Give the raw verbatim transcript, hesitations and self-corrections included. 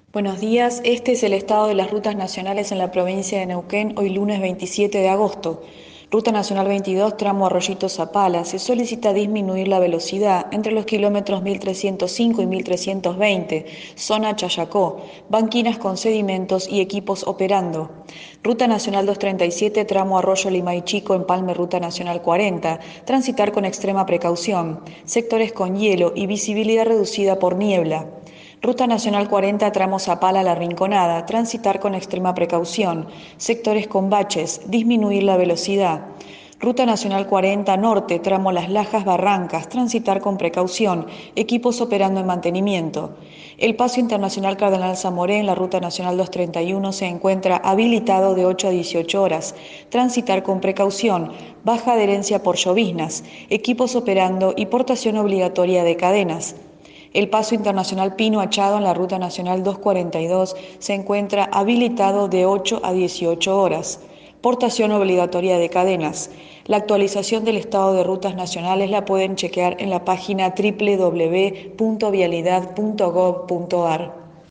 Buenos días, este es el estado de las rutas nacionales en la provincia de Neuquén, hoy lunes veintisiete de agosto. Ruta Nacional veintidós, tramo Arroyito Zapala, se solicita disminuir la velocidad entre los kilómetros mil trescientos cinco y mil trescientos veinte, zona Chayacó, banquinas con sedimentos y equipos operando. Ruta Nacional doscientos treinta y siete, tramo Arroyo Limay-Chico, Empalme Ruta Nacional cuarenta, transitar con extrema precaución, sectores con hielo y visibilidad reducida por niebla. Ruta Nacional cuarenta, tramo Zapala La Rinconada, transitar con extrema precaución, sectores con baches, disminuir la velocidad. Ruta Nacional cuarenta Norte, tramo Las Lajas Barrancas, transitar con precaución, equipos operando en mantenimiento. El paso internacional Cardenal Zamoré en la Ruta Nacional doscientos treinta y uno se encuentra habilitado de ocho a dieciocho horas, transitar con precaución, baja adherencia por lloviznas, equipos operando y portación obligatoria de cadenas. El paso internacional Pino Achado en la Ruta Nacional doscientos cuarenta y dos se encuentra habilitado de ocho a dieciocho horas. Portación obligatoria de cadenas. La actualización del estado de rutas nacionales la pueden chequear en la página doble u doble u doble u punto vialidad punto gov punto ar.